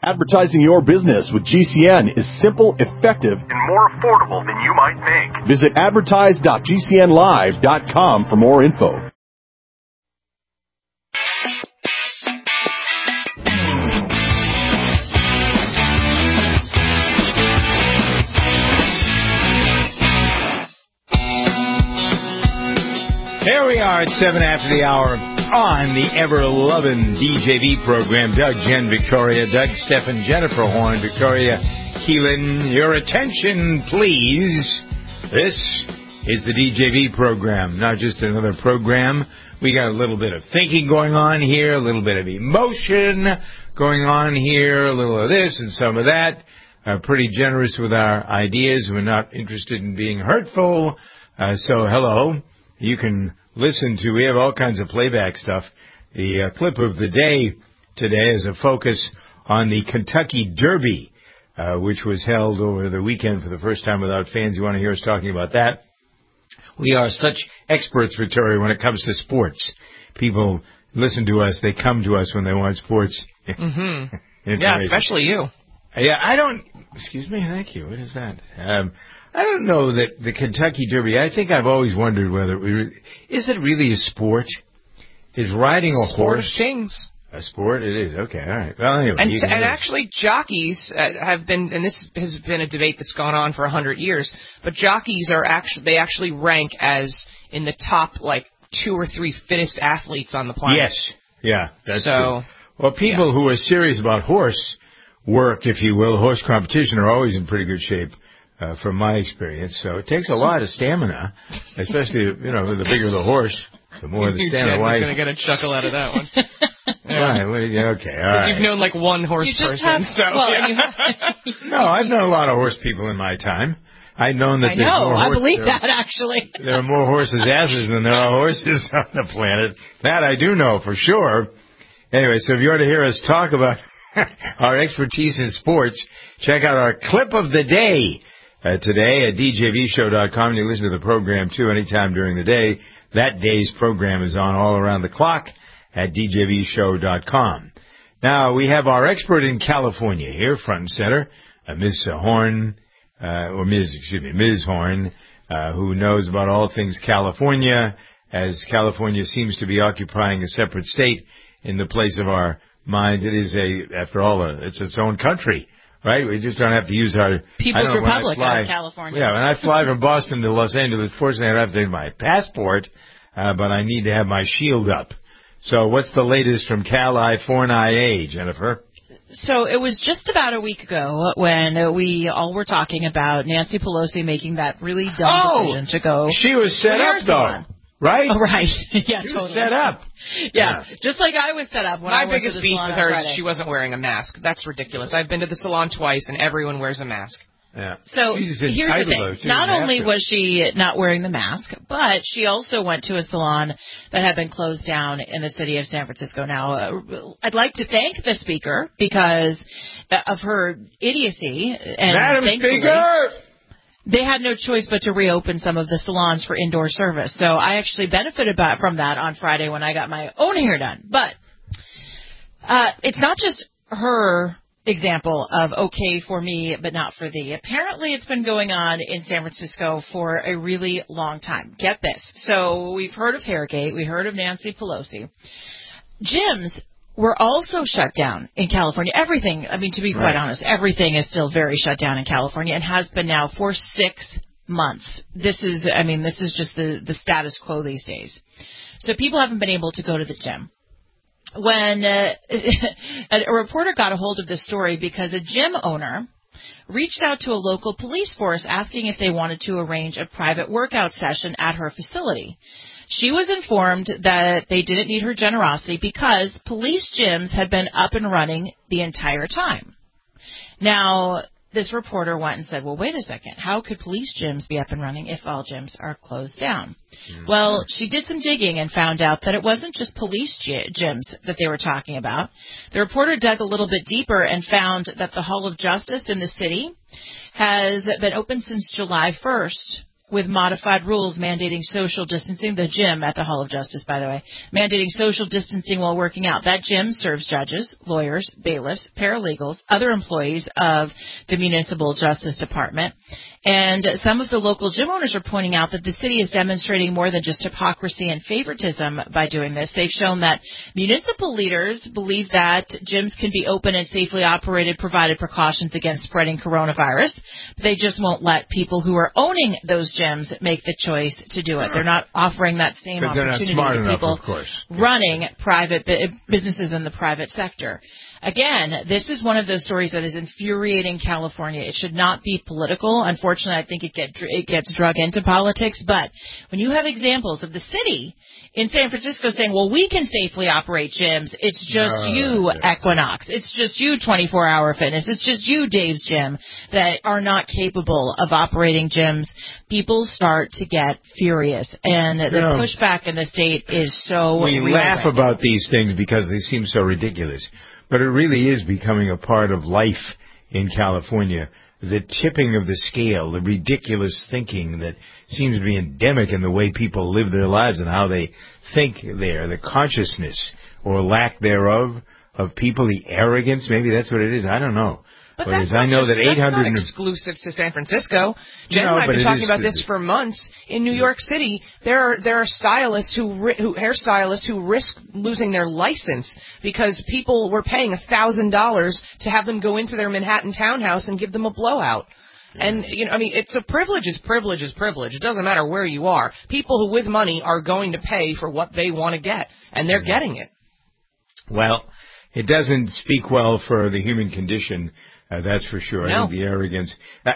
Advertising your business with GCN is simple, effective, and more affordable than you might think. Visit advertise.gcnlive.com for more info. Here we are at 7 after the hour on the ever-loving DJV program. Doug, Jen, Victoria, Doug, Stephen, Jennifer Horn, Victoria, Keelan. Your attention, please. This is the DJV program, not just another program. We got a little bit of thinking going on here, a little bit of emotion going on here, a little of this and some of that. Pretty generous with our ideas. We're not interested in being hurtful. So hello. You can listen to, we have all kinds of playback stuff. The clip of the day today is a focus on the Kentucky Derby, which was held over the weekend for the first time without fans. You want to hear us talking about that? We are such experts, Victoria, when it comes to sports. People listen to us. They come to us when they want sports. Mm-hmm. Yeah, especially you. Yeah, excuse me, thank you. What is that? I don't know that the Kentucky Derby, I think I've always wondered whether is it really a sport? Is riding a sport horse of kings a sport? It is. Okay, all right. Well, anyway. And actually, jockeys have been, and this has been a debate that's gone on for 100 years, but jockeys they actually rank as in the top, 2 or 3 fittest athletes on the planet. Yes. Yeah, that's true. Well, people who are serious about horse work, if you will, horse competition, are always in pretty good shape. From my experience. So it takes a lot of stamina, especially, the bigger the horse, the more the stamina. Why? Going to get a chuckle out of that one. Yeah. Okay, all right. You've known one horse person. No, I've known a lot of horse people in my time. I've known that I believe that, actually. There are more horses' asses than there are horses on the planet. That I do know for sure. Anyway, so if you want to hear us talk about our expertise in sports, check out our clip of the day. Today at djvshow.com. You listen to the program, too, anytime during the day. That day's program is on all around the clock at djvshow.com. Now, we have our expert in California here, front and center, Ms. Horn, who knows about all things California, as California seems to be occupying a separate state in the place of our mind. It is after all, it's its own country. Right? We just don't have to use our... People's Republic of California. Yeah, when I fly from Boston to Los Angeles, fortunately I don't have to take my passport, but I need to have my shield up. So what's the latest from California, Jennifer? So it was just about a week ago when we all were talking about Nancy Pelosi making that really dumb decision to go... She was set up, though. Right? Oh, right. Yeah, she totally. was set up. Yeah, just like I was set up when I went to the salon. My biggest beef with her is she wasn't wearing a mask. That's ridiculous. I've been to the salon twice, and everyone wears a mask. Yeah. So here's the thing. Not only was she not wearing the mask, but she also went to a salon that had been closed down in the city of San Francisco. Now, I'd like to thank the speaker because of her idiocy. And Madam Speaker! They had no choice but to reopen some of the salons for indoor service. So I actually benefited from that on Friday when I got my own hair done. But it's not just her example of okay for me but not for thee. Apparently it's been going on in San Francisco for a really long time. Get this. So we've heard of Hairgate. We heard of Nancy Pelosi. Gyms were also shut down in California. Everything, to be quite honest, everything is still very shut down in California and has been now for 6 months. This is just the status quo these days. So people haven't been able to go to the gym. When a reporter got a hold of this story because a gym owner reached out to a local police force asking if they wanted to arrange a private workout session at her facility. She was informed that they didn't need her generosity because police gyms had been up and running the entire time. Now, this reporter went and said, well, wait a second. How could police gyms be up and running if all gyms are closed down? Mm-hmm. Well, she did some digging and found out that it wasn't just police gyms that they were talking about. The reporter dug a little bit deeper and found that the Hall of Justice in the city has been open since July 1st. with modified rules mandating social distancing. The gym at the Hall of Justice, by the way, mandating social distancing while working out. That gym serves judges, lawyers, bailiffs, paralegals, other employees of the Municipal Justice Department. And some of the local gym owners are pointing out that the city is demonstrating more than just hypocrisy and favoritism by doing this. They've shown that municipal leaders believe that gyms can be open and safely operated, provided precautions against spreading coronavirus. But they just won't let people who are owning those gyms make the choice to do it. They're not offering that same opportunity to people running private businesses in the private sector. Again, this is one of those stories that is infuriating California. It should not be political. Unfortunately, I think it gets drug into politics. But when you have examples of the city in San Francisco saying, well, we can safely operate gyms. It's just you, Equinox. It's just you, 24-Hour Fitness. It's just you, Dave's Gym, that are not capable of operating gyms. People start to get furious. And the pushback in the state is so We laugh about these things because they seem so ridiculous. But it really is becoming a part of life in California. The tipping of the scale, the ridiculous thinking that seems to be endemic in the way people live their lives and how they think there, the consciousness or lack thereof of people, the arrogance, maybe that's what it is. I don't know. But that's not exclusive to San Francisco. Jen and I have been talking about this for months. In New York City, there are stylists hairstylists who risk losing their license because people were paying $1,000 to have them go into their Manhattan townhouse and give them a blowout. And, it's a privilege is privilege is privilege. It doesn't matter where you are. People who with money are going to pay for what they want to get, and they're getting it. Well, it doesn't speak well for the human condition. That's for sure. No. I think the arrogance.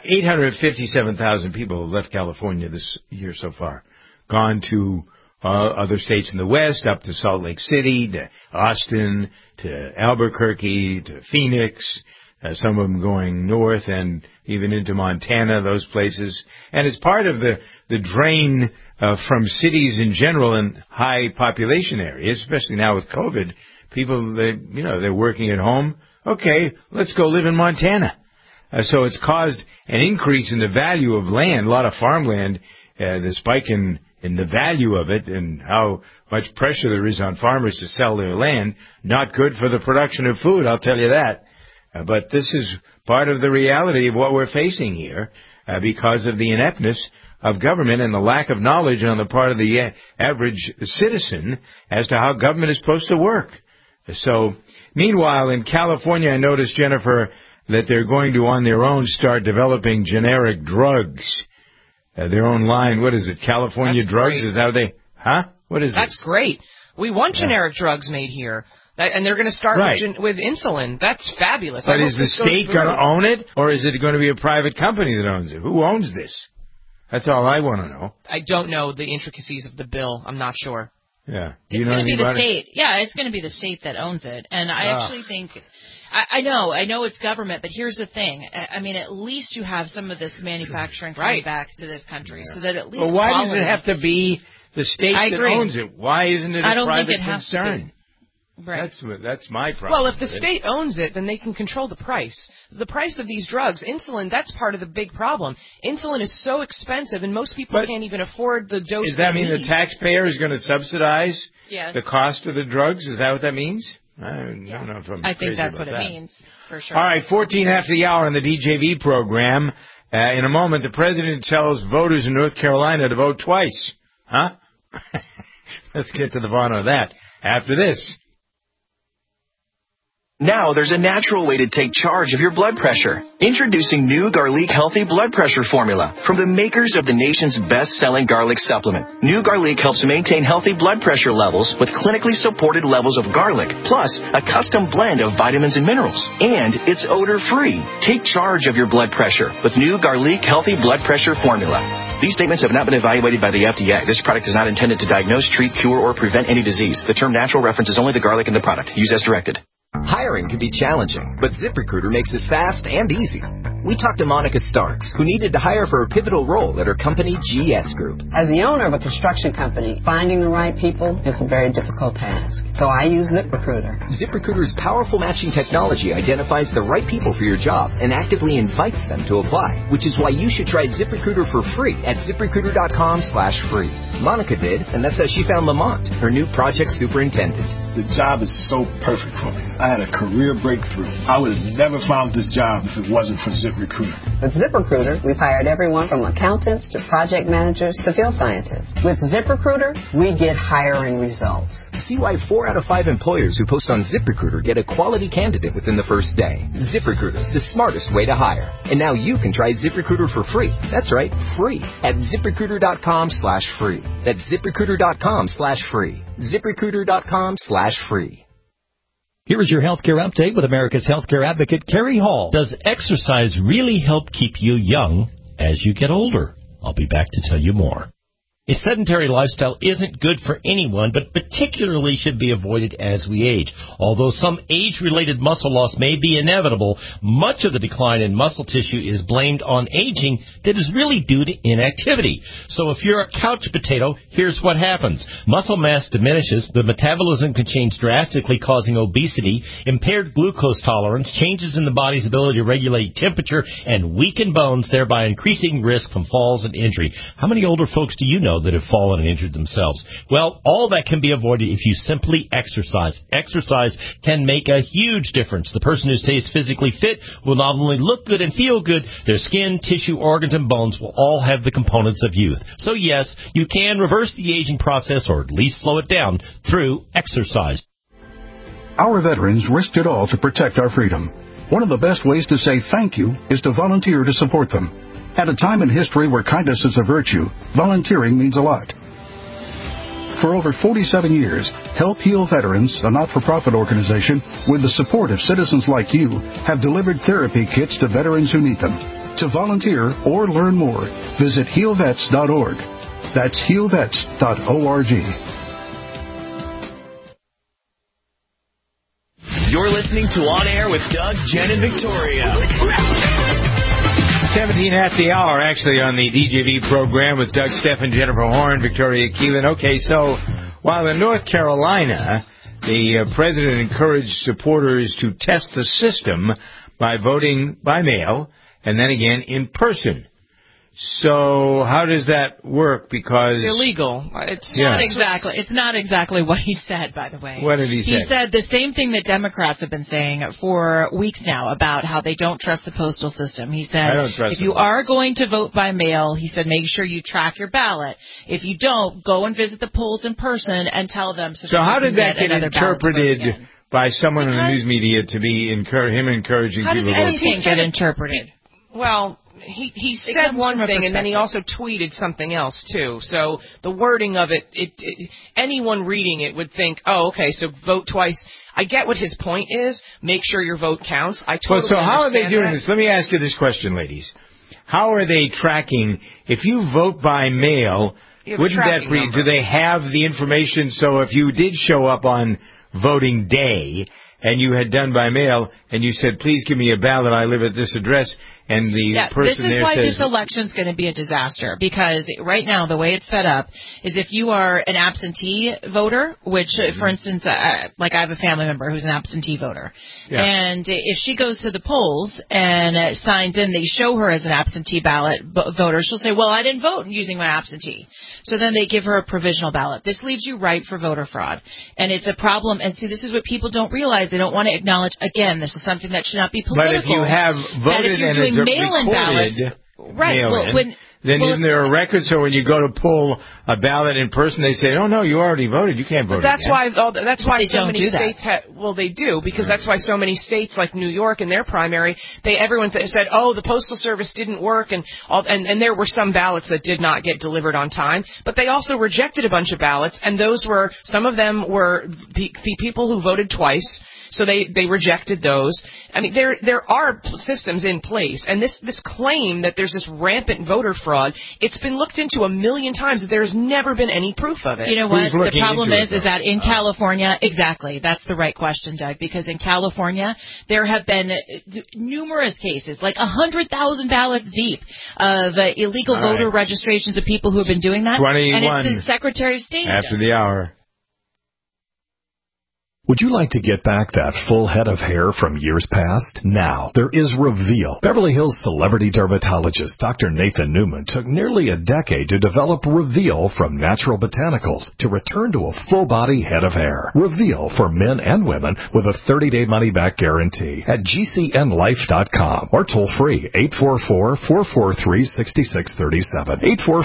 857,000 people have left California this year so far. Gone to other states in the West, up to Salt Lake City, to Austin, to Albuquerque, to Phoenix. Some of them going north and even into Montana, those places. And it's part of the drain from cities in general and high population areas, especially now with COVID. People, they're working at home. Okay, let's go live in Montana. So it's caused an increase in the value of land, a lot of farmland, the spike in the value of it and how much pressure there is on farmers to sell their land. Not good for the production of food, I'll tell you that. But this is part of the reality of what we're facing here because of the ineptness of government and the lack of knowledge on the part of the average citizen as to how government is supposed to work. So, meanwhile, in California, I noticed, Jennifer, that they're going to, on their own, start developing generic drugs. Their own line, what is it, California That's Drugs? Great. Is that what they, what is That's this? great. We want generic drugs made here. And they're going to start with insulin. That's fabulous. But is the state going to own it, or is it going to be a private company that owns it? Who owns this? That's all I want to know. I don't know the intricacies of the bill. I'm not sure. Yeah. It's going to be the state. Yeah, it's going to be the state that owns it. And I actually think, I know it's government, but here's the thing. I mean, at least you have some of this manufacturing coming back to this country, so that at least. Well, why does it have to be the state that owns it? Why isn't it a private concern? Right. That's my problem. Well, if the state owns it, then they can control the price. The price of these drugs, insulin, that's part of the big problem. Insulin is so expensive, and most people can't even afford the dose. Does that mean the taxpayer is going to subsidize the cost of the drugs? Is that what that means? I don't know if I'm I think that's what it means, for sure. All right, 14 after the hour on the DJV program. In a moment, the president tells voters in North Carolina to vote twice. Huh? Let's get to the bottom of that after this. Now there's a natural way to take charge of your blood pressure. Introducing new Garlic Healthy Blood Pressure Formula from the makers of the nation's best-selling garlic supplement. New Garlic helps maintain healthy blood pressure levels with clinically supported levels of garlic, plus a custom blend of vitamins and minerals. And it's odor-free. Take charge of your blood pressure with new Garlic Healthy Blood Pressure Formula. These statements have not been evaluated by the FDA. This product is not intended to diagnose, treat, cure, or prevent any disease. The term natural references only the garlic in the product. Use as directed. Hiring can be challenging, but ZipRecruiter makes it fast and easy. we talked to Monica Starks, who needed to hire for a pivotal role at her company, GS Group. As the owner of a construction company, finding the right people is a very difficult task. So I use ZipRecruiter. ZipRecruiter's powerful matching technology identifies the right people for your job and actively invites them to apply, which is why you should try ZipRecruiter for free at ZipRecruiter.com/free. Monica did, and that's how she found Lamont, her new project superintendent. The job is so perfect for me. I had a career breakthrough. I would have never found this job if it wasn't for ZipRecruiter. With ZipRecruiter, we've hired everyone from accountants to project managers to field scientists. With ZipRecruiter, we get hiring results. See why 4 out of 5 employers who post on ZipRecruiter get a quality candidate within the first day. ZipRecruiter, the smartest way to hire. And now you can try ZipRecruiter for free. That's right, free at ZipRecruiter.com/free. That's ZipRecruiter.com/free. ZipRecruiter.com/free. Here is your healthcare update with America's healthcare advocate, Carrie Hall. Does exercise really help keep you young as you get older? I'll be back to tell you more. A sedentary lifestyle isn't good for anyone, but particularly should be avoided as we age. Although some age-related muscle loss may be inevitable, much of the decline in muscle tissue is blamed on aging that is really due to inactivity. So if you're a couch potato, here's what happens. Muscle mass diminishes, the metabolism can change drastically, causing obesity, impaired glucose tolerance, changes in the body's ability to regulate temperature, and weaken bones, thereby increasing risk from falls and injury. How many older folks do you know that have fallen and injured themselves? Well, all that can be avoided if you simply exercise. Exercise can make a huge difference. The person who stays physically fit will not only look good and feel good, their skin, tissue, organs, and bones will all have the components of youth. So yes, you can reverse the aging process, or at least slow it down, through exercise. Our veterans risked it all to protect our freedom. One of the best ways to say thank you is to volunteer to support them. At a time in history where kindness is a virtue, volunteering means a lot. For over 47 years, Help Heal Veterans, a not-for-profit organization with the support of citizens like you, have delivered therapy kits to veterans who need them. To volunteer or learn more, visit healvets.org. That's healvets.org. You're listening to On Air with Doug, Jen, and Victoria. 17 after the hour, actually, on the DJV program with Doug, Stephen, Jennifer Horn, Victoria Keelan. Okay, so while in North Carolina, the president encouraged supporters to test the system by voting by mail and then again in person. So how does that work? Because it's illegal. It's not exactly what he said, by the way. What did he say? He said the same thing that Democrats have been saying for weeks now about how they don't trust the postal system. He said if you are going to vote by mail, he said make sure you track your ballot. If you don't, go and visit the polls in person and tell them. So how did that get interpreted by someone in the news media to be encouraging people to vote? How does anything get interpreted? Well, he said one thing, and then he also tweeted something else, too. So the wording of it, anyone reading it would think, oh, okay, so vote twice. I get what his point is. Make sure your vote counts. I totally so how are they doing that. this? Let me ask you this question, ladies. How are they tracking? If you vote by mail, wouldn't that be, do they have the information? So if you did show up on voting day and you had done by mail and you said, please give me a ballot, I live at this address, and the person there says... This is why this election's going to be a disaster, because right now the way it's set up is if you are an absentee voter, which, for instance, like I have a family member who's an absentee voter, and if she goes to the polls and signs in, they show her as an absentee ballot voter, she'll say, well, I didn't vote using my absentee. So then they give her a provisional ballot. This leaves you ripe for voter fraud, and it's a problem. And see, this is what people don't realize. They don't want to acknowledge, again, this is something that should not be political. But if you have voted and it's mail-in ballots, right? Then isn't there a record? So when you go to pull a ballot in person, they say, "Oh no, you already voted. You can't vote." That's why so many states they do, because that's why so many states like New York in their primary, everyone said, "Oh, the postal service didn't work," and there were some ballots that did not get delivered on time, but they also rejected a bunch of ballots, and some of them were the people who voted twice. So they rejected those. I mean, there are systems in place, and this claim that there's this rampant voter fraud fraud. It's been looked into 1 million times. There's never been any proof of it. You know what? The problem is that in California, exactly, that's the right question, Doug, because in California, there have been numerous cases, like 100,000 ballots deep, of illegal voter registrations of people who have been doing that. 21. And it's the Secretary of State. After the hour. Would you like to get back that full head of hair from years past? Now, there is Reveal. Beverly Hills celebrity dermatologist Dr. Nathan Newman took nearly a decade to develop Reveal from natural botanicals to return to a full-body head of hair. Reveal for men and women with a 30-day money-back guarantee at GCNlife.com or toll-free 844-443-6637.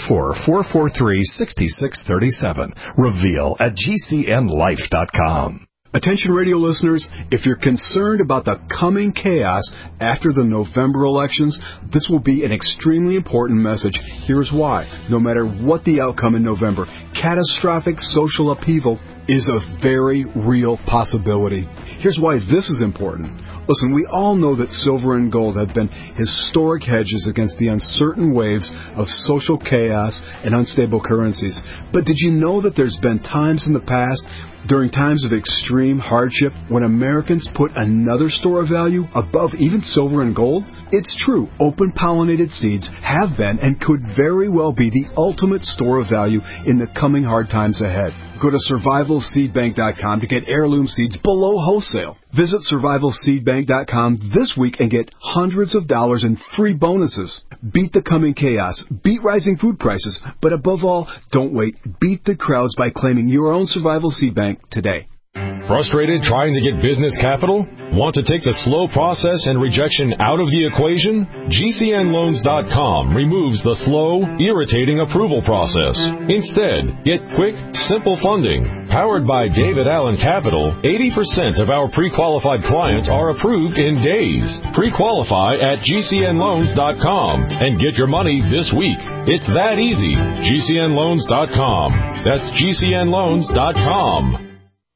844-443-6637. Reveal at GCNlife.com. Attention radio listeners, if you're concerned about the coming chaos after the November elections, this will be an extremely important message. Here's why. No matter what the outcome in November, catastrophic social upheaval is a very real possibility. Here's why this is important. Listen, we all know that silver and gold have been historic hedges against the uncertain waves of social chaos and unstable currencies. But did you know that there's been times in the past, during times of extreme hardship, when Americans put another store of value above even silver and gold? It's true, open-pollinated seeds have been and could very well be the ultimate store of value in the coming hard times ahead. Go to survivalseedbank.com to get heirloom seeds below wholesale. Visit survivalseedbank.com this week and get hundreds of dollars in free bonuses. Beat the coming chaos, beat rising food prices, but above all, don't wait. Beat the crowds by claiming your own Survival Seed Bank today. Frustrated trying to get business capital? Want to take the slow process and rejection out of the equation? GCNloans.com removes the slow, irritating approval process. Instead, get quick, simple funding. Powered by David Allen Capital, 80% of our pre-qualified clients are approved in days. Pre-qualify at GCNloans.com and get your money this week. It's that easy. GCNloans.com. That's GCNloans.com.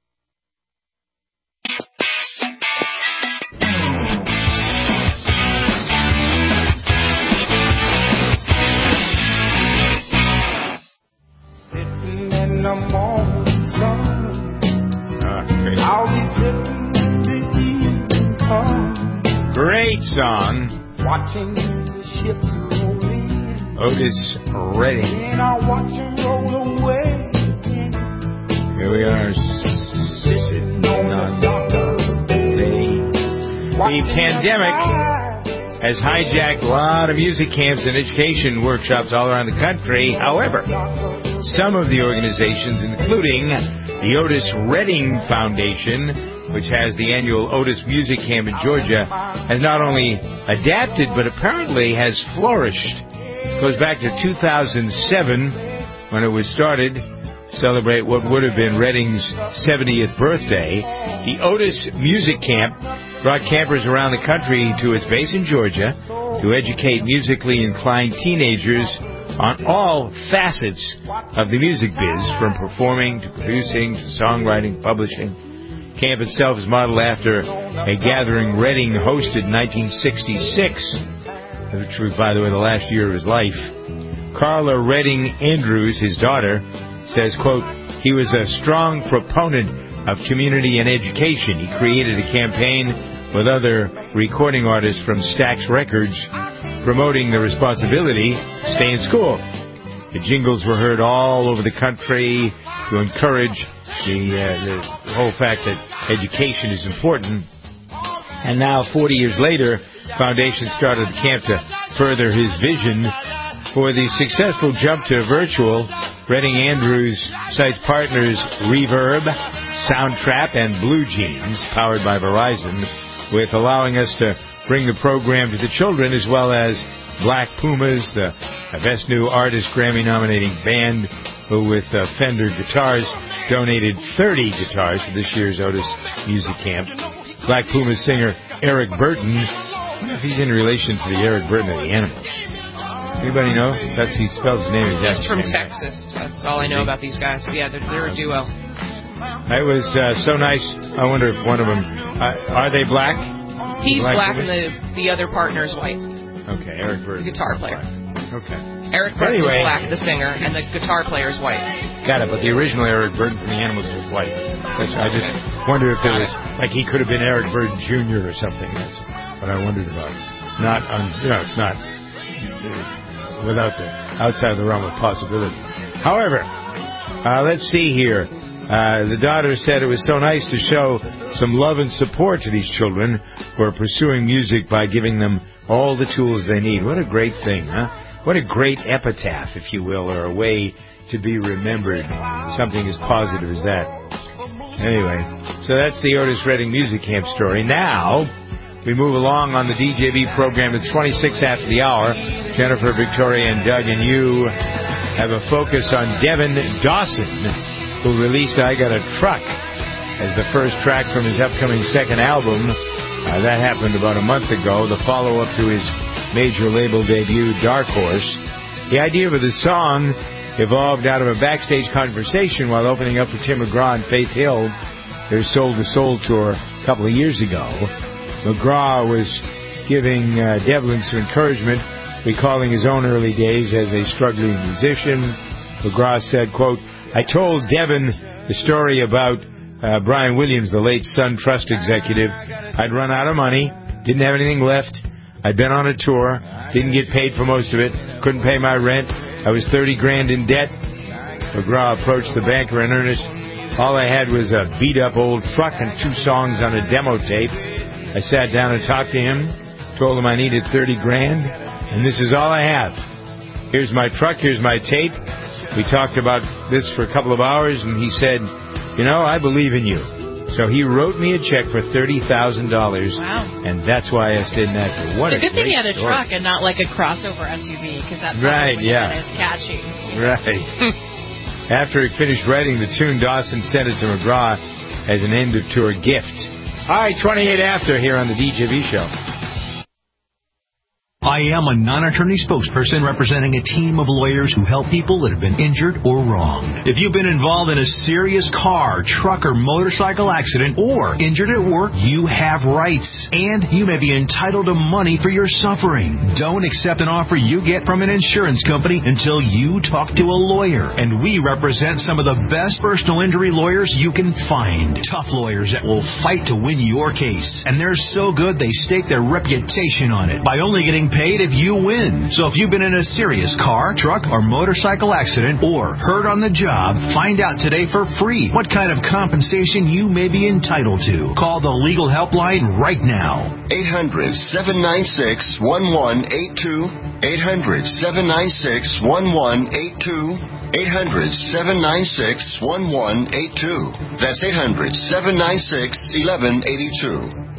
In the morning sun, I'll be sitting the evening come. Great song. Watching the ships roll in. Otis Redding. And I'll watch them roll away. Here we are, sitting on the bay. The pandemic has hijacked a lot of music camps and education workshops all around the country. However, some of the organizations, including the Otis Redding Foundation, which has the annual Otis Music Camp in Georgia, has not only adapted but apparently has flourished. It goes back to 2007 when it was started to celebrate what would have been Redding's 70th birthday. The Otis Music Camp brought campers around the country to its base in Georgia to educate musically inclined teenagers on all facets of the music biz, from performing to producing to songwriting, publishing. Camp itself is modeled after a gathering Redding hosted in 1966, which was, by the way, the last year of his life. Carla Redding Andrews, his daughter, says, quote, he was a strong proponent of community and education. He created a campaign with other recording artists from Stax Records promoting the responsibility to stay in school. The jingles were heard all over the country to encourage the whole fact that education is important. And now, 40 years later, Foundation started the camp to further his vision. For the successful jump to virtual, Redding Andrews cites partners Reverb, Soundtrap, and Blue Jeans, powered by Verizon, with allowing us to bring the program to the children, as well as Black Pumas, the Best New Artist Grammy-nominating band, who with Fender Guitars donated 30 guitars to this year's Otis Music Camp. Black Pumas singer Eric Burton, I wonder if he's in relation to the Eric Burton of the Animals. Anybody know? That's he spells his name exactly. He's from Texas. That's all I know about these guys. Yeah, they're a duo. It was so nice. I wonder if one of them... are they black? He's black and the other partner is white. Okay, Eric Burton. The guitar player. Okay. Eric Burden is black, the singer, and the guitar player is white. Got it, but the original Eric Burden from the Animals was white. I just wonder if it was, like, he could have been Eric Burden Jr. or something. That's what I wondered about. Not on, it's not without the outside of the realm of possibility. However, let's see here. The daughter said it was so nice to show some love and support to these children who are pursuing music by giving them all the tools they need. What a great thing, huh? What a great epitaph, if you will, or a way to be remembered. Something as positive as that. Anyway, so that's the Otis Redding Music Camp story. Now, we move along on the DJV program. It's 26 after the hour. Jennifer, Victoria, and Doug and you have a focus on Devin Dawson, who released I Got a Truck as the first track from his upcoming second album. That happened about a month ago, the follow-up to his major label debut, Dark Horse. The idea for the song evolved out of a backstage conversation while opening up for Tim McGraw and Faith Hill, their Soul to Soul tour a couple of years ago. McGraw was giving Devlin some encouragement, recalling his own early days as a struggling musician. McGraw said, quote, I told Devin the story about Brian Williams, the late Sun Trust executive. I'd run out of money, didn't have anything left. I'd been on a tour, didn't get paid for most of it, couldn't pay my rent. I was $30,000 in debt. McGraw approached the banker in earnest. All I had was a beat-up old truck and 2 songs on a demo tape. I sat down and talked to him, told him I needed $30,000, and this is all I have. Here's my truck, here's my tape. We talked about this for a couple of hours, and he said, I believe in you. So he wrote me a check for $30,000. Wow. And that's why I stayed in that. What it's a good thing he had a story. truck and not like a crossover SUV, because that's right, yeah. Is catchy. Right. After he finished writing the tune, Dawson sent it to McGraw as an end-of-tour gift. All right, 28 after here on the DJV show. I am a non-attorney spokesperson representing a team of lawyers who help people that have been injured or wronged. If you've been involved in a serious car, truck, or motorcycle accident or injured at work, you have rights, and you may be entitled to money for your suffering. Don't accept an offer you get from an insurance company until you talk to a lawyer, and we represent some of the best personal injury lawyers you can find. Tough lawyers that will fight to win your case, and they're so good they stake their reputation on it by only getting paid if you win. So if you've been in a serious car, truck, or motorcycle accident or hurt on the job, find out today for free what kind of compensation you may be entitled to. Call the legal helpline right now. 800-796-1182. 800-796-1182. 800-796-1182. That's 800-796-1182.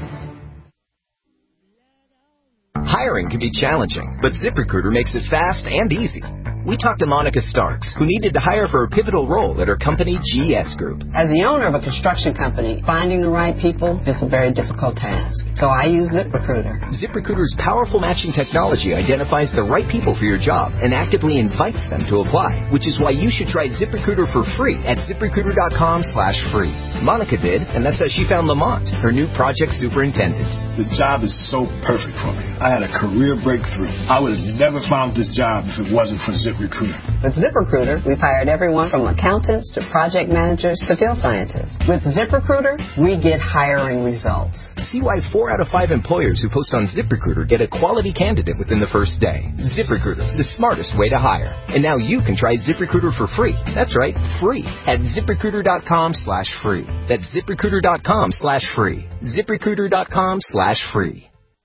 Hiring can be challenging, but ZipRecruiter makes it fast and easy. We talked to Monica Starks, who needed to hire for a pivotal role at her company, GS Group. As the owner of a construction company, finding the right people is a very difficult task. So I use ZipRecruiter. ZipRecruiter's powerful matching technology identifies the right people for your job and actively invites them to apply, which is why you should try ZipRecruiter for free at ZipRecruiter.com/free. Monica did, and that's how she found Lamont, her new project superintendent. The job is so perfect for me. I had a career breakthrough. I would have never found this job if it wasn't for ZipRecruiter. With ZipRecruiter, we've hired everyone from accountants to project managers to field scientists. With ZipRecruiter, we get hiring results. See why 4 out of 5 employers who post on ZipRecruiter get a quality candidate within the first day. ZipRecruiter, the smartest way to hire. And now you can try ZipRecruiter for free. That's right, free at ZipRecruiter.com/free. That's ZipRecruiter.com/free. ZipRecruiter.com/free.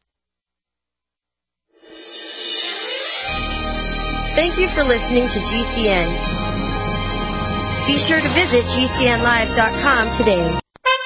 Thank you for listening to GCN. Be sure to visit GCNlive.com today.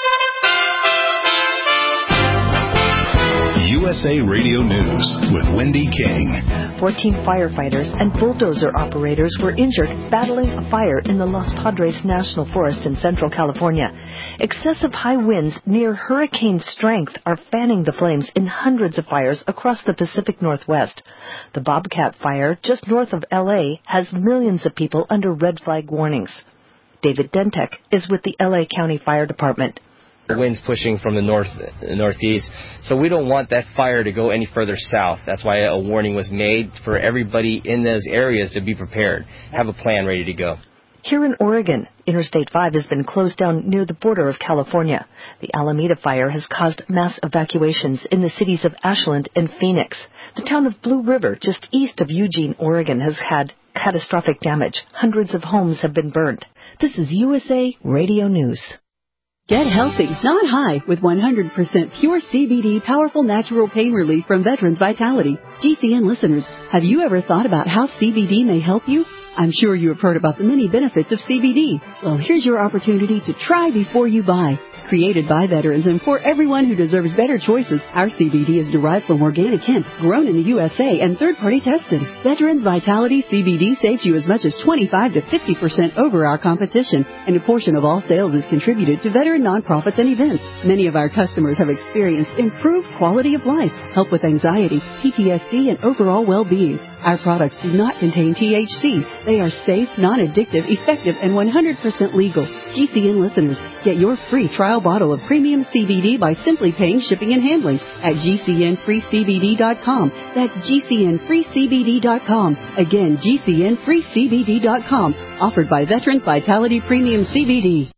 USA Radio News with Wendy King. 14 firefighters and bulldozer operators were injured battling a fire in the Los Padres National Forest in Central California. Excessive high winds near hurricane strength are fanning the flames in hundreds of fires across the Pacific Northwest. The Bobcat Fire, just north of L.A., has millions of people under red flag warnings. David Dentek is with the L.A. County Fire Department. winds pushing from the northeast. So we don't want that fire to go any further south. That's why a warning was made for everybody in those areas to be prepared, have a plan ready to go. Here in Oregon, Interstate 5 has been closed down near the border of California. The Alameda fire has caused mass evacuations in the cities of Ashland and Phoenix. The town of Blue River, just east of Eugene, Oregon, has had catastrophic damage. Hundreds of homes have been burned. This is USA Radio News. Get healthy, not high, with 100% pure CBD powerful natural pain relief from Veterans Vitality. GCN listeners, have you ever thought about how CBD may help you? I'm sure you have heard about the many benefits of CBD. Well, here's your opportunity to try before you buy. Created by veterans and for everyone who deserves better choices, our CBD is derived from organic hemp, grown in the USA and third-party tested. Veterans Vitality CBD saves you as much as 25 to 50% over our competition, and a portion of all sales is contributed to veteran nonprofits and events. Many of our customers have experienced improved quality of life, help with anxiety, PTSD, and overall well-being. Our products do not contain THC. They are safe, non-addictive, effective, and 100% legal. GCN listeners, get your free trial bottle of premium CBD by simply paying shipping and handling at GCNFreeCBD.com. That's GCNFreeCBD.com. Again, GCNFreeCBD.com. Offered by Veterans Vitality Premium CBD.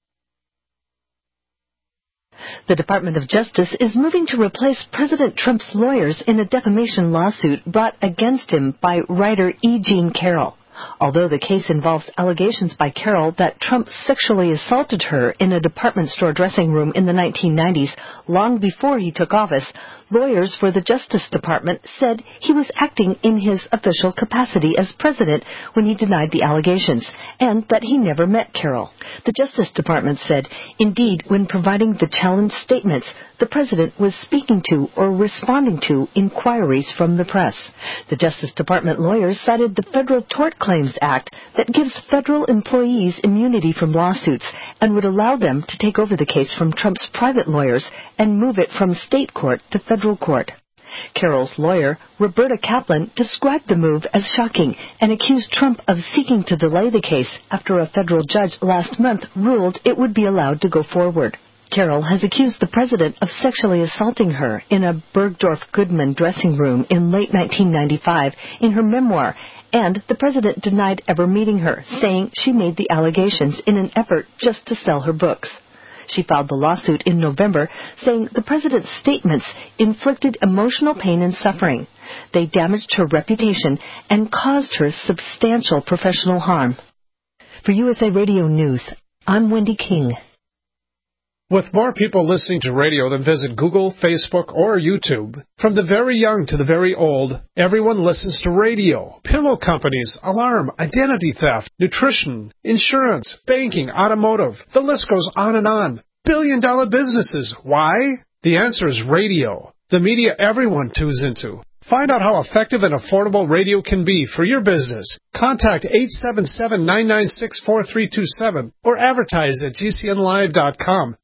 The Department of Justice is moving to replace President Trump's lawyers in a defamation lawsuit brought against him by writer E. Jean Carroll. Although the case involves allegations by Carroll that Trump sexually assaulted her in a department store dressing room in the 1990s, long before he took office, lawyers for the Justice Department said he was acting in his official capacity as president when he denied the allegations, and that he never met Carroll. The Justice Department said, indeed, when providing the challenge statements, the president was speaking to or responding to inquiries from the press. The Justice Department lawyers cited the Federal Tort Claims Act that gives federal employees immunity from lawsuits and would allow them to take over the case from Trump's private lawyers and move it from state court to federal court. Carroll's lawyer, Roberta Kaplan, described the move as shocking and accused Trump of seeking to delay the case after a federal judge last month ruled it would be allowed to go forward. Carroll has accused the president of sexually assaulting her in a Bergdorf Goodman dressing room in late 1995 in her memoir, and the president denied ever meeting her, saying she made the allegations in an effort just to sell her books. She filed the lawsuit in November, saying the president's statements inflicted emotional pain and suffering. They damaged her reputation and caused her substantial professional harm. For USA Radio News, I'm Wendy King. With more people listening to radio than visit Google, Facebook, or YouTube, from the very young to the very old, everyone listens to radio. Pillow companies, alarm, identity theft, nutrition, insurance, banking, automotive. The list goes on and on. Billion-dollar businesses. Why? The answer is radio. The media everyone tunes into. Find out how effective and affordable radio can be for your business. Contact 877-996-4327 or advertise at GCNlive.com.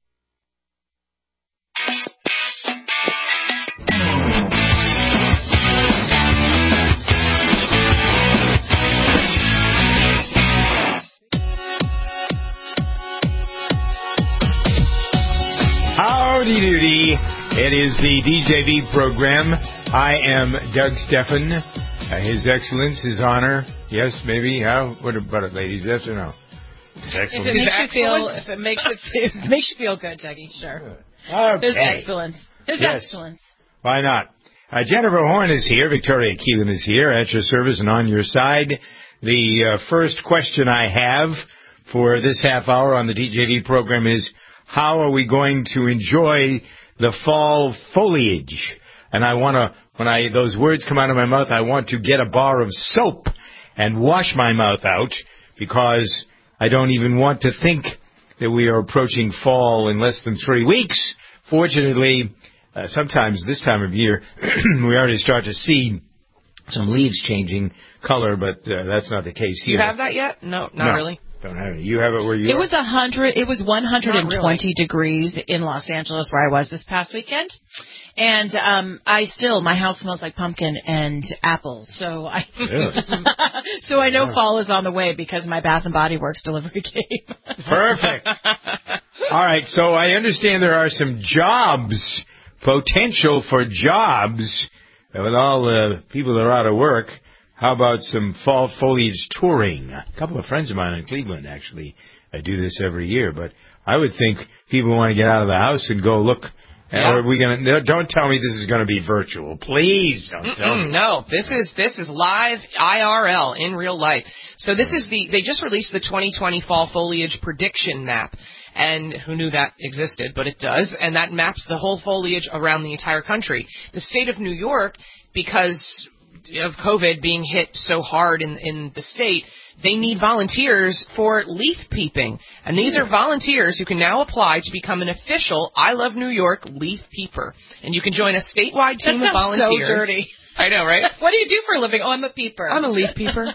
Howdy doody. It is the DJV program. I am Doug Steffen. His Excellence, His Honor. Yes, maybe. What about it, ladies? Yes or no? If it makes you feel good, Dougie, sure. Okay. His Excellence. His Excellence. Why not? Jennifer Horn is here. Victoria Keelan is here at your service and on your side. The first question I have for this half hour on the DJV program is, how are we going to enjoy the fall foliage? And I want to, when those words come out of my mouth, I want to get a bar of soap and wash my mouth out, because I don't even want to think that we are approaching fall in less than 3 weeks. Fortunately, sometimes this time of year, we already start to see some leaves changing color, but that's not the case here. You have that yet? No, not really. Don't have it. You have it where you are? It was 120 degrees in Los Angeles where I was this past weekend. And my house smells like pumpkin and apples. So I know fall is on the way because my Bath and Body Works delivery came. Perfect. All right, so I understand there are some jobs, potential for jobs, with all the people that are out of work. How about some fall foliage touring? A couple of friends of mine in Cleveland actually do this every year, but I would think people want to get out of the house and go look. Yeah. Or are we gonna? Don't tell me this is going to be virtual. Please don't tell me. No, this is live IRL in real life. So they just released the 2020 fall foliage prediction map. And who knew that existed, but it does. And that maps the whole foliage around the entire country. The state of New York, because of COVID being hit so hard in the state, they need volunteers for leaf peeping. And these are volunteers who can now apply to become an official I Love New York leaf peeper. And you can join a statewide team of volunteers. So dirty. I know, right? What do you do for a living? Oh, I'm a peeper. I'm a leaf peeper.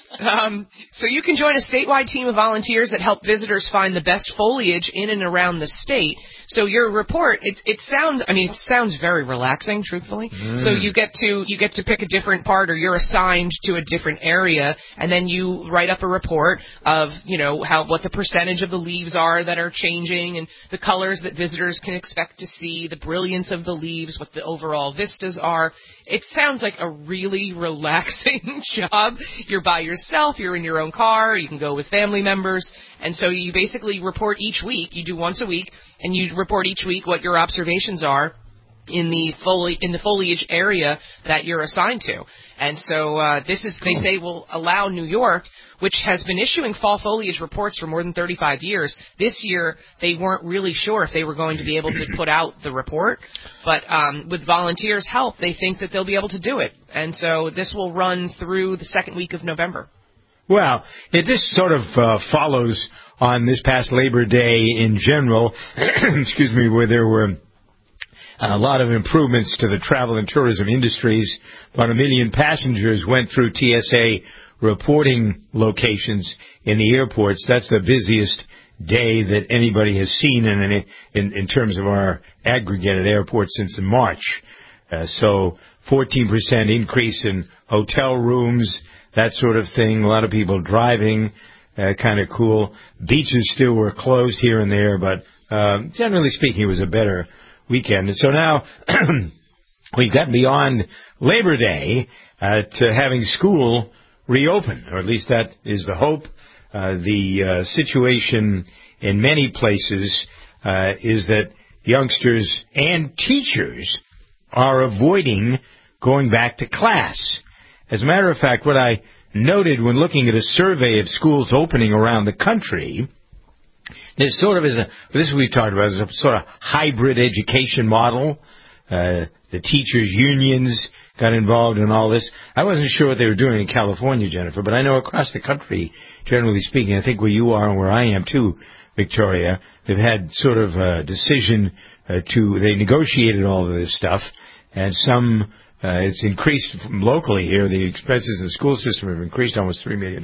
So you can join a statewide team of volunteers that help visitors find the best foliage in and around the state. So your report, it sounds very relaxing, truthfully. So you get to pick a different part, or you're assigned to a different area, and then you write up a report of, what the percentage of the leaves are that are changing, and the colors that visitors can expect to see, the brilliance of the leaves, what the overall vistas are. It sounds like a really relaxing job. You're by yourself, you're in your own car, you can go with family members, and so you basically report each week. You do once a week, and you report each week what your observations are in the foliage area that you're assigned to. And so they say, will allow New York, which has been issuing fall foliage reports for more than 35 years. This year, they weren't really sure if they were going to be able to put out the report. But with volunteers' help, they think that they'll be able to do it. And so this will run through the second week of November. Well, this sort of follows on this past Labor Day in general, excuse me, where there were a lot of improvements to the travel and tourism industries. About 1 million passengers went through TSA reporting locations in the airports. That's the busiest day that anybody has seen in terms of our aggregated airports since March. So 14% increase in hotel rooms, that sort of thing. A lot of people driving, kind of cool. Beaches still were closed here and there, but generally speaking, it was a better weekend. And so now we've gotten beyond Labor Day to having school reopen, or at least that is the hope. The situation in many places is that youngsters and teachers are avoiding going back to class. As a matter of fact, what I noted when looking at a survey of schools opening around the country, there's sort of, this is what we talked about, is a sort of hybrid education model. The teachers' unions got involved in all this. I wasn't sure what they were doing in California, Jennifer, but I know across the country, generally speaking, I think where you are and where I am too, Victoria, they've had sort of a decision they negotiated all of this stuff, and it's increased locally here. The expenses in the school system have increased almost $3 million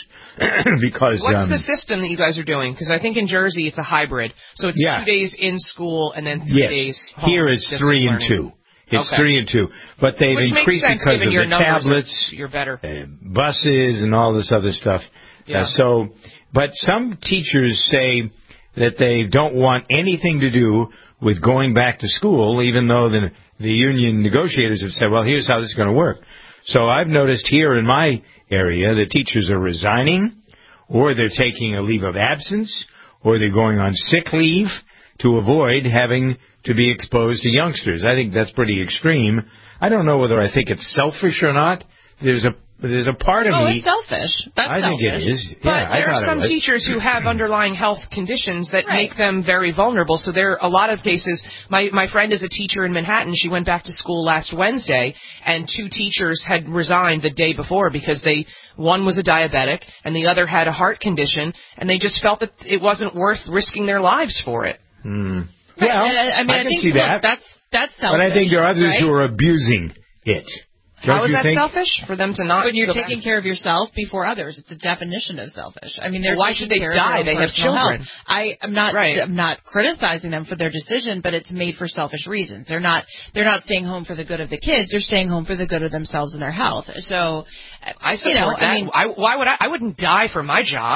because. What's the system that you guys are doing? Because I think in Jersey it's a hybrid, so it's 2 days in school and then 3 days home. Here it's 3 and 2. It's 3 and 2, but they've increased because of the tablets, you're better. Buses, and all this other stuff. Yeah. But some teachers say that they don't want anything to do with going back to school, even though the union negotiators have said, well, here's how this is going to work. So I've noticed here in my area that teachers are resigning, or they're taking a leave of absence, or they're going on sick leave to avoid having to be exposed to youngsters. I think that's pretty extreme. I don't know whether I think it's selfish or not. There's a part of me. Oh, it's selfish. I think it is. But Yeah, there are some teachers who have underlying health conditions that make them very vulnerable. So there are a lot of cases. My friend is a teacher in Manhattan. She went back to school last Wednesday, and 2 teachers had resigned the day before because one was a diabetic and the other had a heart condition, and they just felt that it wasn't worth risking their lives for it. Right. Well, I can think see that. That's selfish. But I think there are others who are abusing it. How is that selfish for them to not? When you're taking care of yourself before others, it's a definition of selfish. I mean, why should they die? They have children. I'm not criticizing them for their decision, but it's made for selfish reasons. They're not staying home for the good of the kids. They're staying home for the good of themselves and their health. So, I support that. I wouldn't die for my job.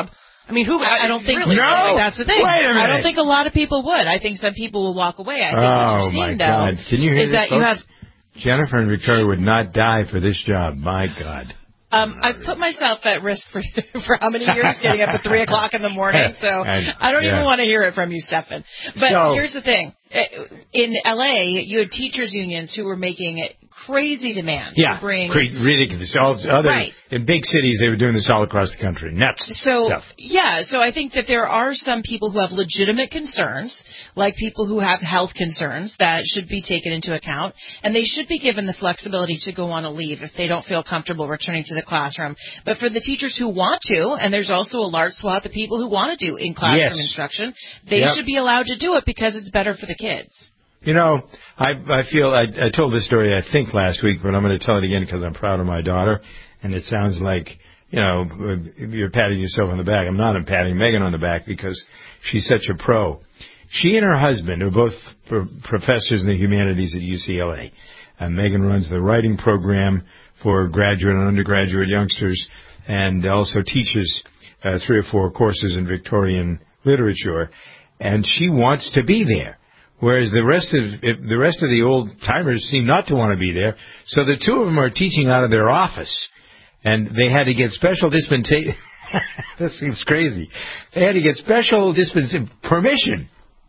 I mean, I don't think really, no. that's the thing. Wait a minute. I don't think a lot of people would. I think some people will walk away. I think what you're seeing, God. though, Can you hear is this, that you have. Jennifer and Victoria would not die for this job. My God. I've put myself at risk for how many years getting up at 3 o'clock in the morning, so I don't even want to hear it from you, Stefan. But here's the thing. In L.A., you had teachers' unions who were making crazy demands to bring... ridiculous. In big cities, they were doing this all across the country. Nuts stuff. Yeah, so I think that there are some people who have legitimate concerns, like people who have health concerns that should be taken into account, and they should be given the flexibility to go on a leave if they don't feel comfortable returning to the classroom. But for the teachers who want to, and there's also a large swath of people who want to do in-classroom instruction, they should be allowed to do it because it's better for the kids. You know, I feel I told this story, I think, last week, but I'm going to tell it again because I'm proud of my daughter, and it sounds like, you know, you're patting yourself on the back. I'm not. I'm patting Megan on the back because she's such a pro. She and her husband are both professors in the humanities at UCLA. Megan runs the writing program for graduate and undergraduate youngsters and also teaches 3 or 4 courses in Victorian literature, and she wants to be there. Whereas the rest of the old timers seem not to want to be there, so the two of them are teaching out of their office, and they had to get special dispensation. This seems crazy. They had to get special permission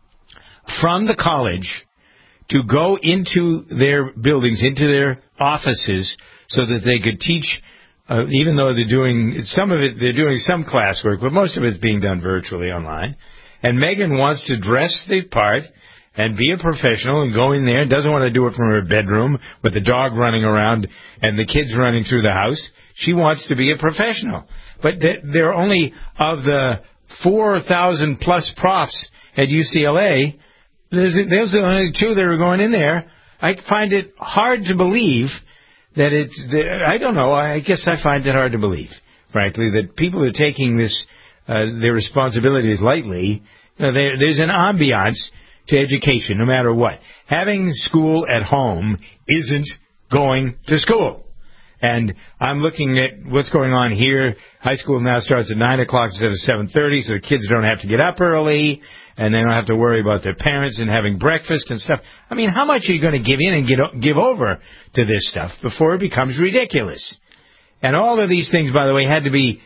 from the college to go into their buildings, into their offices, so that they could teach. Even though they're doing some of it, they're doing some classwork, but most of it's being done virtually online. And Megan wants to dress the part and be a professional and go in there and doesn't want to do it from her bedroom with the dog running around and the kids running through the house. She wants to be a professional. But there are only, of the 4,000 plus profs at UCLA, there's only 2 that are going in there. I find it hard to believe that I don't know, I guess I find it hard to believe, frankly, that people are taking this, their responsibilities lightly. You know, there's an ambiance to education, no matter what. Having school at home isn't going to school. And I'm looking at what's going on here. High school now starts at 9 o'clock instead of 7:30, so the kids don't have to get up early, and they don't have to worry about their parents and having breakfast and stuff. I mean, how much are you going to give in and give over to this stuff before it becomes ridiculous? And all of these things, by the way, had to be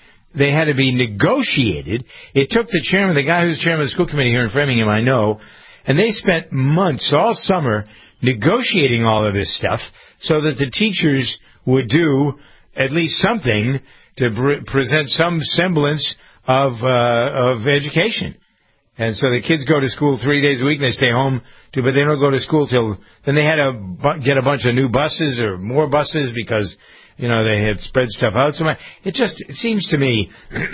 negotiated. It took the chairman, the guy who's chairman of the school committee here in Framingham, I know, and they spent months, all summer, negotiating all of this stuff so that the teachers would do at least something to present some semblance of education. And so the kids go to school 3 days a week and they stay home, but they don't go to school till then. They had to get a bunch of new buses or more buses because, you know, they had spread stuff out so much. It seems to me,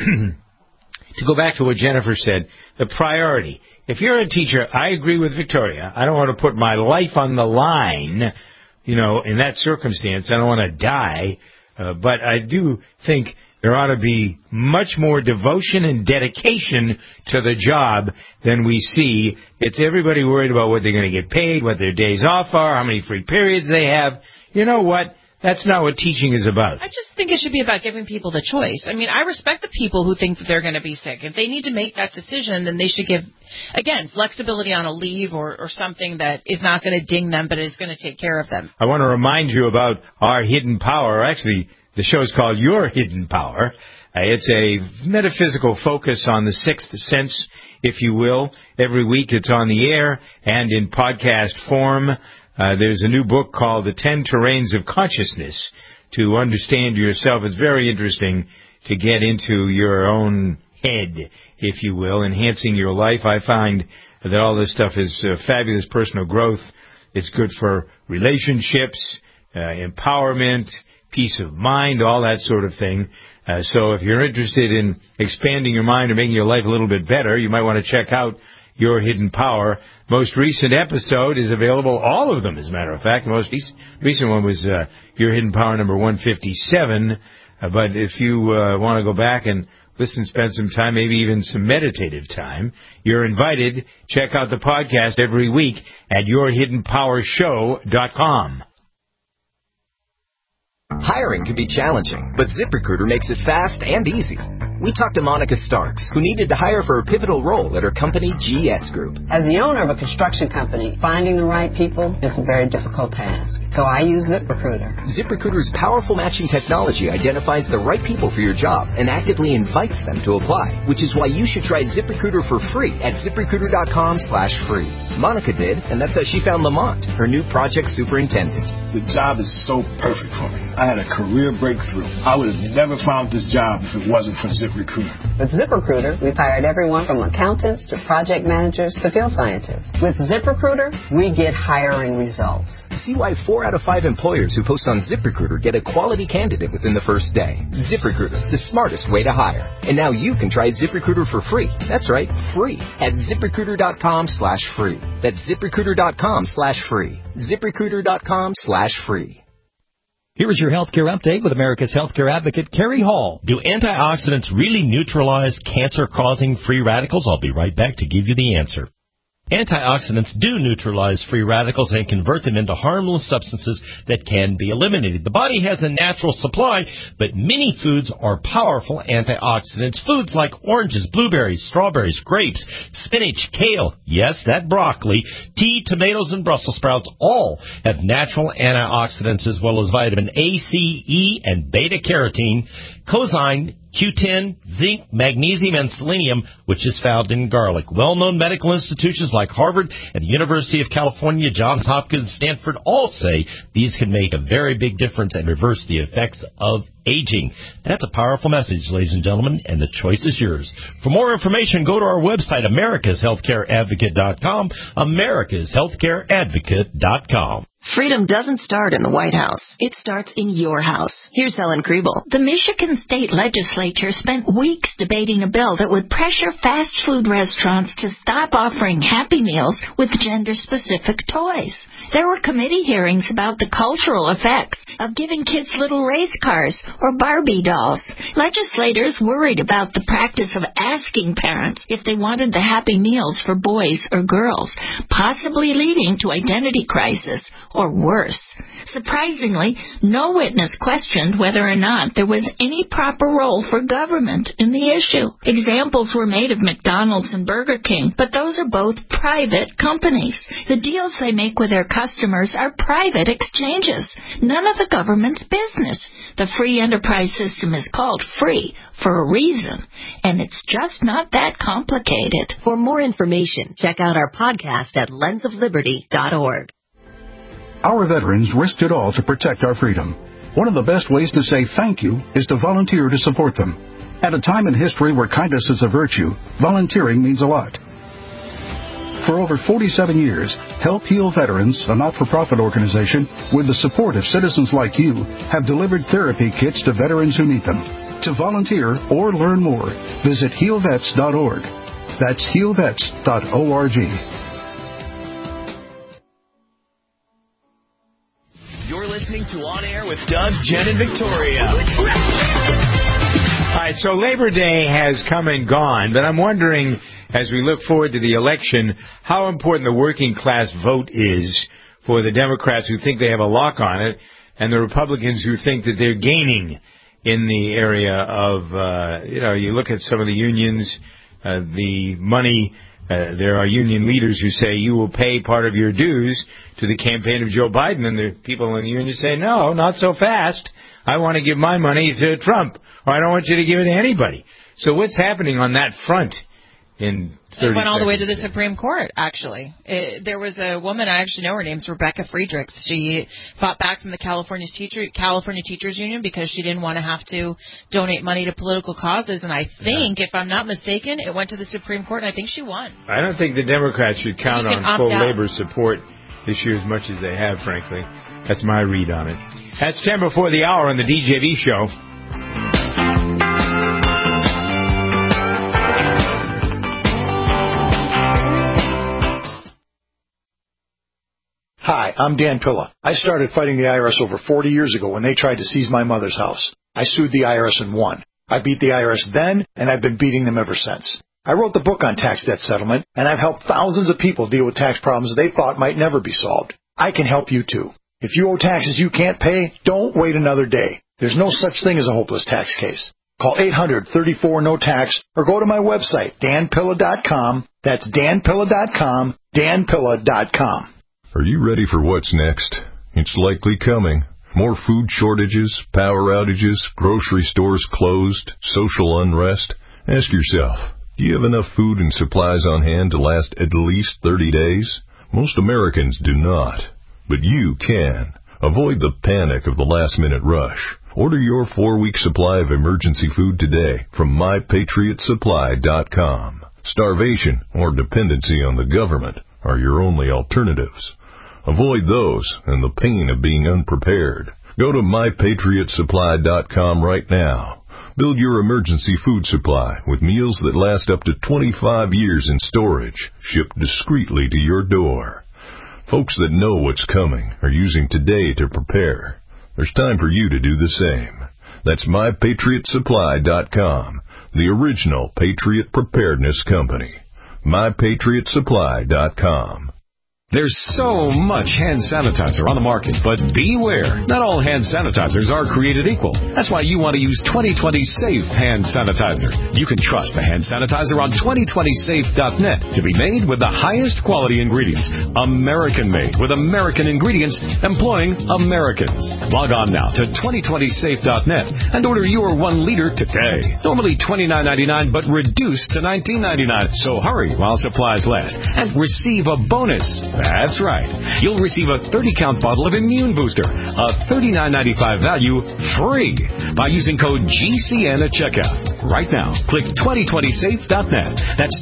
to go back to what Jennifer said, the priority. If you're a teacher, I agree with Victoria. I don't want to put my life on the line, you know, in that circumstance. I don't want to die. But I do think there ought to be much more devotion and dedication to the job than we see. It's everybody worried about what they're going to get paid, what their days off are, how many free periods they have. You know what? That's not what teaching is about. I just think it should be about giving people the choice. I mean, I respect the people who think that they're going to be sick. If they need to make that decision, then they should give, again, flexibility on a leave or something that is not going to ding them but is going to take care of them. I want to remind you about our hidden power. Actually, the show is called Your Hidden Power. It's a metaphysical focus on the sixth sense, if you will. Every week it's on the air and in podcast form. There's a new book called The 10 Terrains of Consciousness to understand yourself. It's very interesting to get into your own head, if you will, enhancing your life. I find that all this stuff is fabulous personal growth. It's good for relationships, empowerment, peace of mind, all that sort of thing. So if you're interested in expanding your mind and making your life a little bit better, you might want to check out Your Hidden Power. Most recent episode is available, all of them, as a matter of fact. The most recent one was Your Hidden Power number 157. But if you want to go back and listen, spend some time, maybe even some meditative time, you're invited. Check out the podcast every week at yourhiddenpowershow.com. Hiring can be challenging, but ZipRecruiter makes it fast and easy. we talked to Monica Starks, who needed to hire for a pivotal role at her company, GS Group. As the owner of a construction company, finding the right people is a very difficult task. So I use ZipRecruiter. ZipRecruiter's powerful matching technology identifies the right people for your job and actively invites them to apply, which is why you should try ZipRecruiter for free at ZipRecruiter.com/free. Monica did, and that's how she found Lamont, her new project superintendent. The job is so perfect for me. I had a career breakthrough. I would have never found this job if it wasn't for ZipRecruiter. With ZipRecruiter, we've hired everyone from accountants to project managers to field scientists. With ZipRecruiter, we get hiring results. See why 4 out of 5 employers who post on ZipRecruiter get a quality candidate within the first day. ZipRecruiter, the smartest way to hire. And now you can try ZipRecruiter for free. That's right, free at ZipRecruiter.com/free. That's ZipRecruiter.com/free. ZipRecruiter.com/free. Here is your healthcare update with America's healthcare advocate, Kerry Hall. Do antioxidants really neutralize cancer-causing free radicals? I'll be right back to give you the answer. Antioxidants do neutralize free radicals and convert them into harmless substances that can be eliminated. The body has a natural supply, but many foods are powerful antioxidants. Foods like oranges, blueberries, strawberries, grapes, spinach, kale, yes, that broccoli, tea, tomatoes, and Brussels sprouts all have natural antioxidants as well as vitamin A, C, E, and beta-carotene, coenzyme, Q10, zinc, magnesium, and selenium, which is found in garlic. Well-known medical institutions like Harvard and the University of California, Johns Hopkins, Stanford all say these can make a very big difference and reverse the effects of aging. That's a powerful message, ladies and gentlemen, and the choice is yours. For more information, go to our website, americashealthcareadvocate.com, americashealthcareadvocate.com. Freedom doesn't start in the White House. It starts in your house. Here's Helen Kriebel. The Michigan State Legislature spent weeks debating a bill that would pressure fast food restaurants to stop offering Happy Meals with gender-specific toys. There were committee hearings about the cultural effects of giving kids little race cars or Barbie dolls. Legislators worried about the practice of asking parents if they wanted the Happy Meals for boys or girls, possibly leading to identity crisis or worse. Surprisingly, no witness questioned whether or not there was any proper role for government in the issue. Examples were made of McDonald's and Burger King, but those are both private companies. The deals they make with their customers are private exchanges, none of the government's business. The free enterprise system is called free for a reason, and it's just not that complicated. For more information, check out our podcast at lensofliberty.org. Our veterans risked it all to protect our freedom. One of the best ways to say thank you is to volunteer to support them. At a time in history where kindness is a virtue, volunteering means a lot. For over 47 years, Help Heal Veterans, a not-for-profit organization, with the support of citizens like you, have delivered therapy kits to veterans who need them. To volunteer or learn more, visit healvets.org. That's healvets.org. You're listening to On Air with Doug, Jen, and Victoria. All right, so Labor Day has come and gone, but I'm wondering, as we look forward to the election, how important the working class vote is for the Democrats who think they have a lock on it and the Republicans who think that they're gaining in the area of, you look at some of the unions, the money. There are union leaders who say you will pay part of your dues to the campaign of Joe Biden, and the people in the union say, no, not so fast. I want to give my money to Trump, or I don't want you to give it to anybody. So what's happening on that front in 30 It went all the way to the seconds? Supreme Court, actually. There was a woman, I actually know her name's Rebecca Friedrichs. She fought back from the California Teachers Union because she didn't want to have to donate money to political causes. And I think, if I'm not mistaken, it went to the Supreme Court, and I think she won. I don't think the Democrats should count on full out. labor support this year as much as they have, frankly. That's my read on it. That's 10 before the hour on the DJV show. Hi, I'm Dan Pilla. I started fighting the IRS over 40 years ago when they tried to seize my mother's house. I sued the IRS and won. I beat the IRS then, and I've been beating them ever since. I wrote the book on tax debt settlement, and I've helped thousands of people deal with tax problems they thought might never be solved. I can help you too. If you owe taxes you can't pay, don't wait another day. There's no such thing as a hopeless tax case. Call 800-34-NO-TAX or go to my website, danpilla.com. That's danpilla.com, danpilla.com. Are you ready for what's next? It's likely coming. More food shortages, power outages, grocery stores closed, social unrest. Ask yourself, do you have enough food and supplies on hand to last at least 30 days? Most Americans do not, but you can. Avoid the panic of the last-minute rush. Order your 4-week supply of emergency food today from MyPatriotSupply.com. Starvation or dependency on the government are your only alternatives. Avoid those and the pain of being unprepared. Go to MyPatriotSupply.com right now. Build your emergency food supply with meals that last up to 25 years in storage, shipped discreetly to your door. Folks that know what's coming are using today to prepare. There's time for you to do the same. That's MyPatriotSupply.com, the original Patriot Preparedness Company. MyPatriotSupply.com. There's so much hand sanitizer on the market, but beware. Not all hand sanitizers are created equal. That's why you want to use 2020 Safe Hand Sanitizer. You can trust the hand sanitizer on 2020safe.net to be made with the highest quality ingredients. American-made with American ingredients, employing Americans. Log on now to 2020safe.net and order your 1 liter today. Normally $29.99, but reduced to $19.99. So hurry while supplies last and receive a bonus. That's right. You'll receive a 30-count bottle of Immune Booster, a $39.95 value, free by using code GCN at checkout. Right now, click 2020safe.net. That's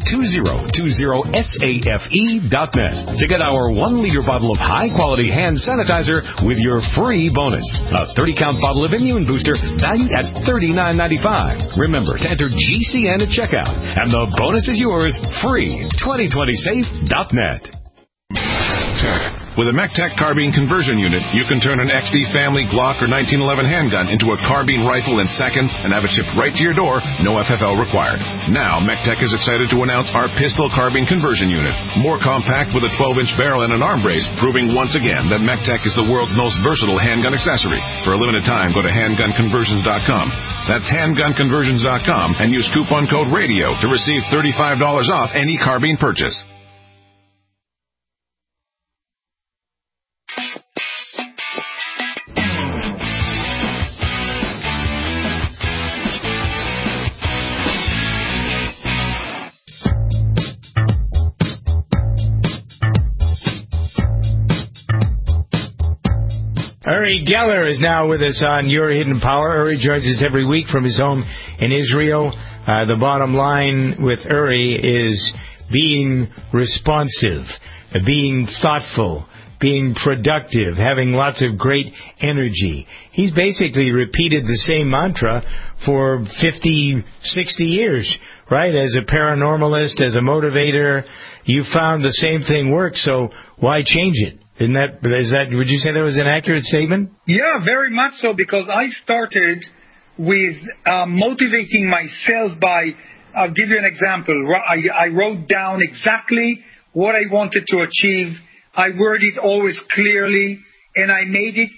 2020safe.net to get our 1-liter bottle of high-quality hand sanitizer with your free bonus. A 30-count bottle of Immune Booster valued at $39.95. Remember to enter GCN at checkout, and the bonus is yours, free. 2020safe.net. With a MECTEC carbine conversion unit, you can turn an XD family Glock or 1911 handgun into a carbine rifle in seconds and have it shipped right to your door, no FFL required. Now, MECTEC is excited to announce our pistol carbine conversion unit. More compact with a 12-inch barrel and an arm brace, proving once again that MECTEC is the world's most versatile handgun accessory. For a limited time, go to handgunconversions.com. That's handgunconversions.com and use coupon code RADIO to receive $35 off any carbine purchase. Uri Geller is now with us on Your Hidden Power. Uri joins us every week from his home in Israel. The bottom line with Uri is being responsive, being thoughtful, being productive, having lots of great energy. He's basically repeated the same mantra for 50, 60 years, right? As a paranormalist, as a motivator, you found the same thing works, so why change it? Would you say that was an accurate statement? Yeah, very much so, because I started with motivating myself by, I'll give you an example. I wrote down exactly what I wanted to achieve. I worded it always clearly, and I made it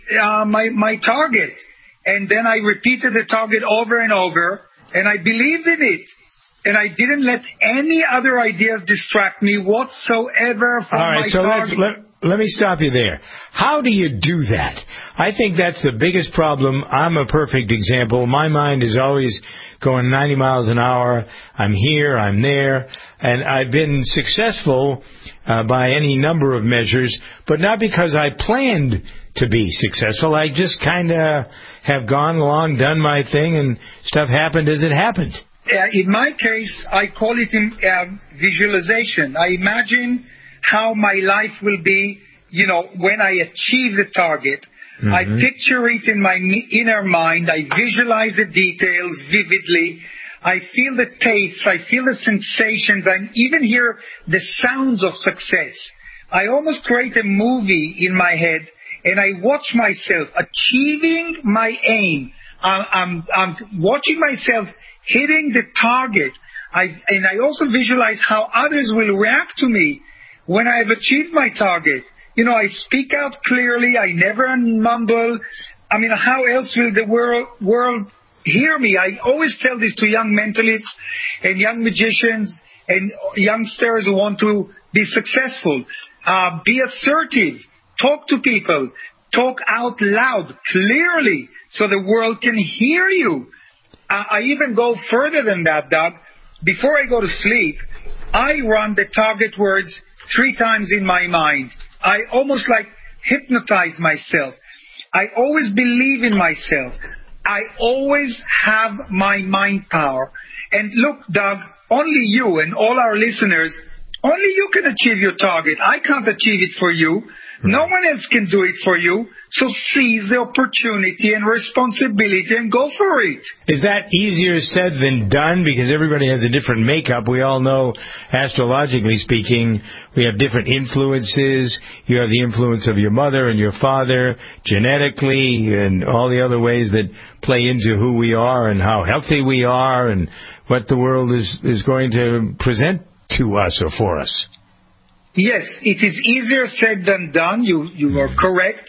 my target. And then I repeated the target over and over, and I believed in it. And I didn't let any other ideas distract me whatsoever from my target. All right, so let me stop you there. How do you do that? I think that's the biggest problem. I'm a perfect example. My mind is always going 90 miles an hour. I'm here, I'm there. And I've been successful by any number of measures, but not because I planned to be successful. I just kind of have gone along, done my thing, and stuff happened as it happened. In my case, I call it visualization. I imagine how my life will be, when I achieve the target. Mm-hmm. I picture it in my inner mind. I visualize the details vividly. I feel the taste. I feel the sensations. I even hear the sounds of success. I almost create a movie in my head, and I watch myself achieving my aim. I'm watching myself hitting the target. And I also visualize how others will react to me when I have achieved my target. I speak out clearly. I never mumble. I mean, how else will the world hear me. I always tell this to young mentalists and young magicians and youngsters who want to be successful. Be assertive. Talk to people. Talk out loud, clearly, so the world can hear you. I even go further than that, Doug. Before I go to sleep, I run the target words 3 times in my mind. I almost like hypnotize myself. I always believe in myself. I always have my mind power. And look, Doug, only you and all our listeners, only you can achieve your target. I can't achieve it for you. No one else can do it for you. So seize the opportunity and responsibility and go for it. Is that easier said than done? Because everybody has a different makeup. We all know, astrologically speaking, we have different influences. You have the influence of your mother and your father, genetically, and all the other ways that play into who we are and how healthy we are and what the world is going to present to us or for us. Yes, it is easier said than done. You are correct.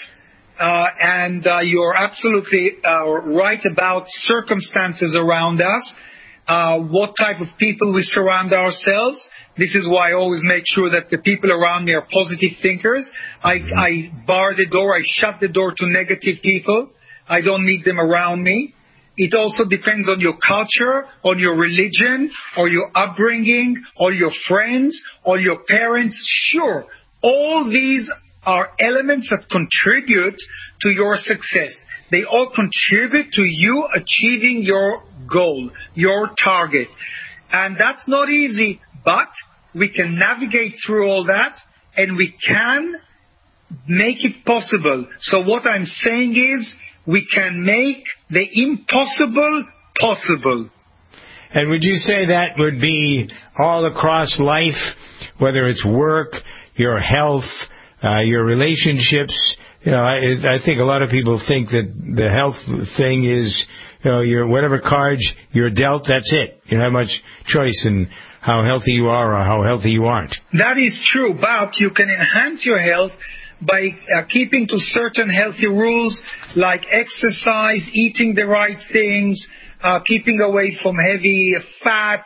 And you're absolutely right about circumstances around us, what type of people we surround ourselves. This is why I always make sure that the people around me are positive thinkers. I bar the door. I shut the door to negative people. I don't need them around me. It also depends on your culture, on your religion, or your upbringing, or your friends, or your parents. Sure, all these are elements that contribute to your success. They all contribute to you achieving your goal, your target. And that's not easy, but we can navigate through all that, and we can make it possible. So what I'm saying is, we can make the impossible possible. And would you say that would be all across life, whether it's work, your health, your relationships? You know, I think a lot of people think that the health thing is, you know, your whatever cards you're dealt, that's it. You don't have much choice in how healthy you are or how healthy you aren't. That is true, but you can enhance your health by keeping to certain healthy rules like exercise, eating the right things, keeping away from heavy fats,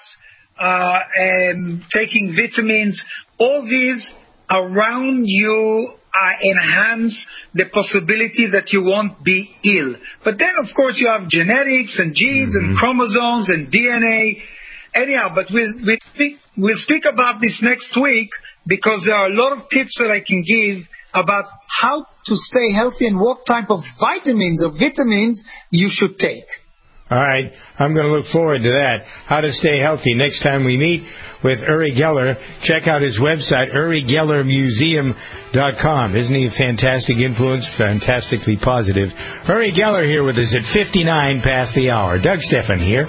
taking vitamins. All these around you enhance the possibility that you won't be ill. But then, of course, you have genetics and genes and chromosomes and DNA. Anyhow, but we'll speak about this next week because there are a lot of tips that I can give about how to stay healthy and what type of vitamins you should take. All right. I'm going to look forward to that. How to stay healthy. Next time we meet with Uri Geller, check out his website, UriGellerMuseum.com. Isn't he a fantastic influence? Fantastically positive. Uri Geller here with us at 59 past the hour. Doug Stephan here.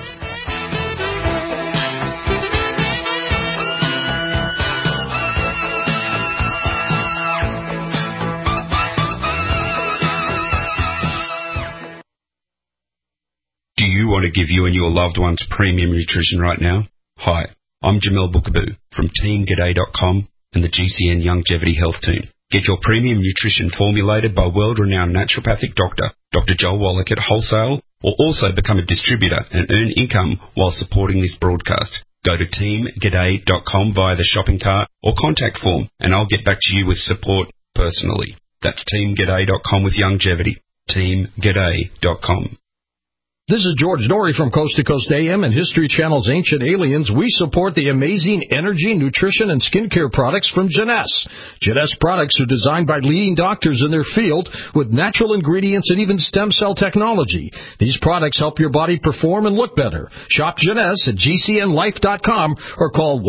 Do you want to give you and your loved ones premium nutrition right now? Hi, I'm Jamel Bookaboo from TeamGaday.com and the GCN Longevity Health Team. Get your premium nutrition formulated by world-renowned naturopathic doctor, Dr. Joel Wallach at wholesale, or also become a distributor and earn income while supporting this broadcast. Go to TeamGaday.com via the shopping cart or contact form, and I'll get back to you with support personally. That's TeamGaday.com with longevity. TeamGaday.com. This is George Norrie from Coast to Coast AM and History Channel's Ancient Aliens. We support the amazing energy, nutrition, and skincare products from Jeunesse. Jeunesse products are designed by leading doctors in their field with natural ingredients and even stem cell technology. These products help your body perform and look better. Shop Jeunesse at GCNlife.com or call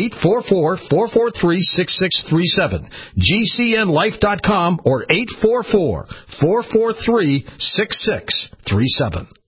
1-844-443-6637. GCNlife.com or 844-443-6637.